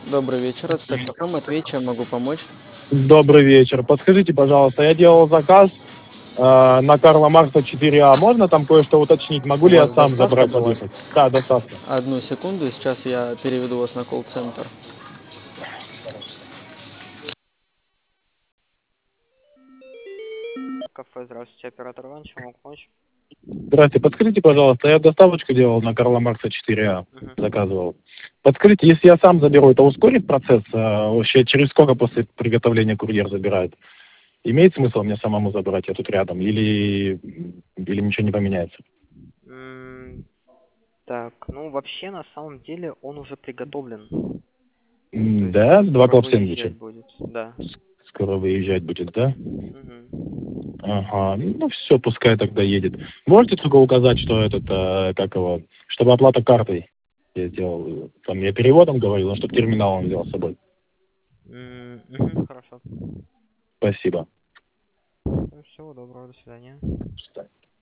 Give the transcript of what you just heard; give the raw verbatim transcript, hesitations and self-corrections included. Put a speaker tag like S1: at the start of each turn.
S1: Добрый вечер, это Таксопром, ответь, чем могу помочь?
S2: Добрый вечер. Подскажите, пожалуйста, я делал заказ э, на Карла Маркса четыре А. Можно там кое-что уточнить? Могу
S1: У
S2: ли я
S1: вас
S2: сам
S1: доставка
S2: забрать,
S1: была?
S2: подъехать? Да, доставка.
S1: Одну секунду, и сейчас я переведу вас на колл-центр. Кафе, здравствуйте, оператор Иван, чем могу помочь?
S2: Здравствуйте, подскажите, пожалуйста, я доставочку делал на Карла Маркса четыре А,
S1: Мгм.
S2: заказывал. Подскажите, если я сам заберу, это ускорит процесс? э, Вообще, через сколько после приготовления курьер забирает? Имеет смысл мне самому забрать, я тут рядом, или, или ничего не поменяется?
S1: М, Так, ну вообще на самом деле он уже приготовлен. То
S2: М,
S1: есть он
S2: Да, два
S1: скоро
S2: клаб сэндвича.
S1: выезжать будет, да.
S2: Скоро выезжать будет, да?
S1: Мгм.
S2: Ага, ну все, пускай тогда едет. Можете только указать, что этот, э, как его, чтобы оплата картой я сделал. Там я переводом говорил, но чтобы терминал он взял с собой.
S1: М, мгм, Хорошо.
S2: Спасибо.
S1: Ну, всего доброго, до свидания.